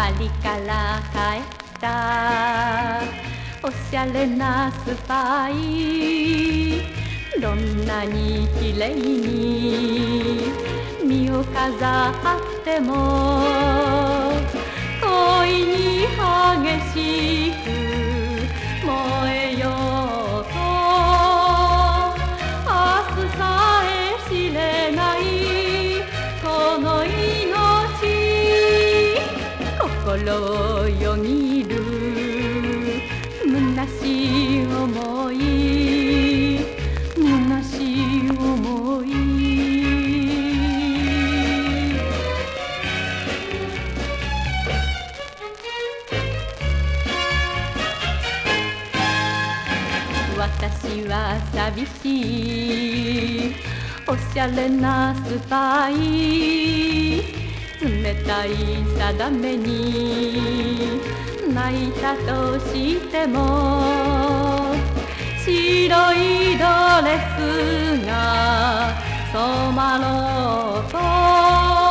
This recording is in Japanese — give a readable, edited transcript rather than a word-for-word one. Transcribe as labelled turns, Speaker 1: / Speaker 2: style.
Speaker 1: パリから帰ったおしゃれなスパイ、どんなに綺麗に身を飾っても恋に激しく燃えようと明日さえ知れないこの命、心をよぎる虚しい思い、虚しい思い。私は寂しいおしゃれなスパイ、冷たい定めに泣いたとしても白いドレスが染まろうと